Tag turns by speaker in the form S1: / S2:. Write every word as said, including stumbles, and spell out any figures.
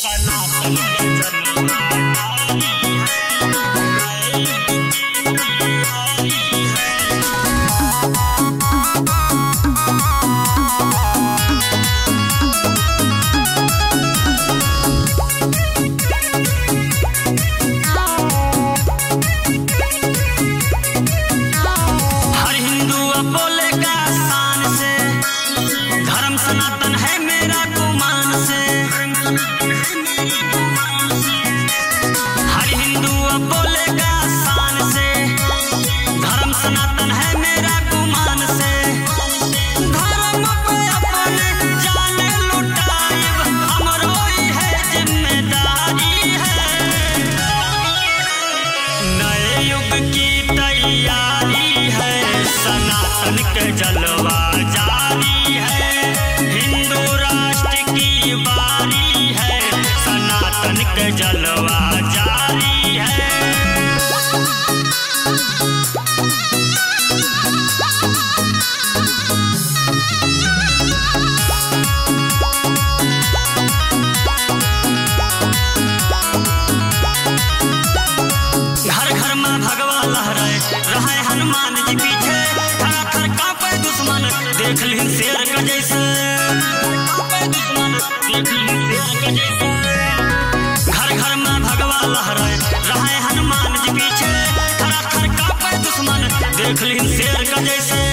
S1: सनातन के जलवा हर हिंदू बोलेगा शान से, धर्म सनातन है मेरा गुमान से। हर हिंदू बोलेगा शान से, धर्म सनातन है मेरा गुमान से। धर्म पे अपने जान लुटाइब, हमरो ही है जिम्मेदारी है। नए युग की तैयारी है, सनातन के जलवा जारी है। हिंदू राष्ट्र की बारी है, सनातन के जलवा जारी है। घर घर में भगवा लहराए रहे हनुमान जी पीछे। थर थर कांपे दुश्मन देख लिन शेर का जैसे। कांपे दुश्मन देख लिन शेर का जैसे। घर घर में भगवा लहराए रहे हनुमान जी पीछे। थर थर कांपे दुश्मन देख लिन शेर का जैसे।